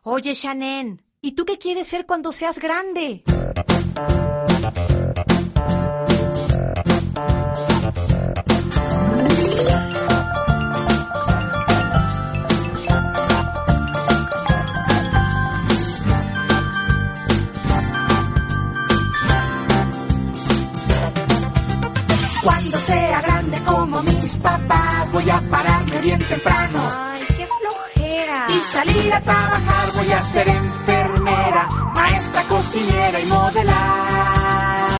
Oye, Shannon, ¿y tú qué quieres ser cuando seas grande? Cuando sea grande como mis papás, voy a pararme bien temprano. Ay, qué flojera. Y salir a trabajar, voy a ser enfermera, maestra, cocinera y modelar.